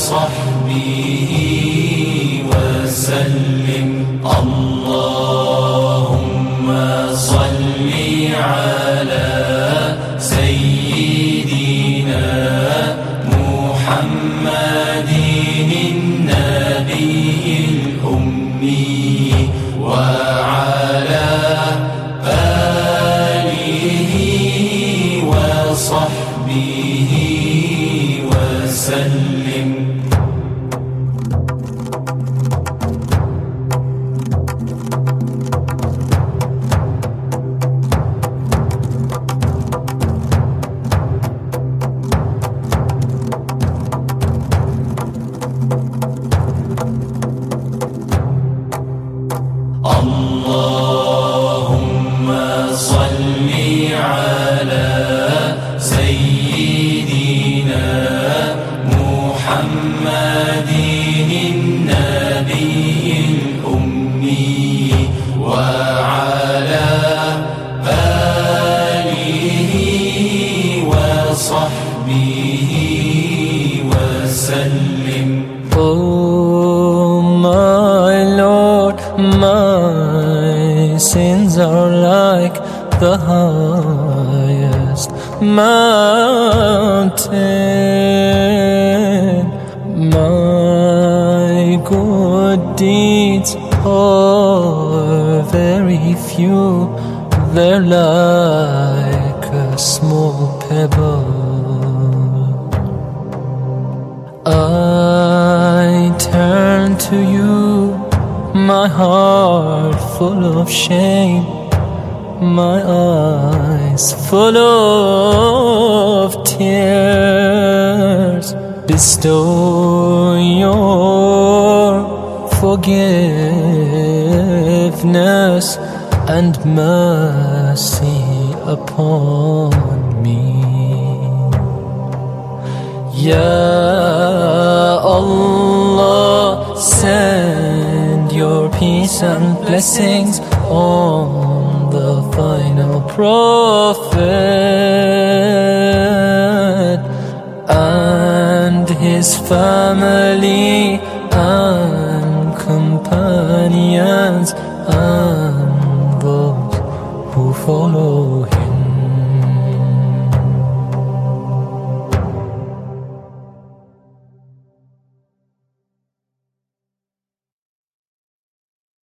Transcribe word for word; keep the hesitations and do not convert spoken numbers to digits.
وصحبه وسلم. اللهم صل على سيدنا محمد النبي الأمي وعلى آله وصحبه وسلم. اللهم صل على سيدنا محمد النبي الأمي وعلى آله وصحبه وسلم. Oh my Lord, my sins are like the highest mountain. My good deeds are very few, they're like a small pebble. I turn to you, my heart full of shame, my eyes full of tears. Bestow your forgiveness and mercy upon me. Ya Allah, send your peace and blessings on the final prophet and his family and companions and those who follow him.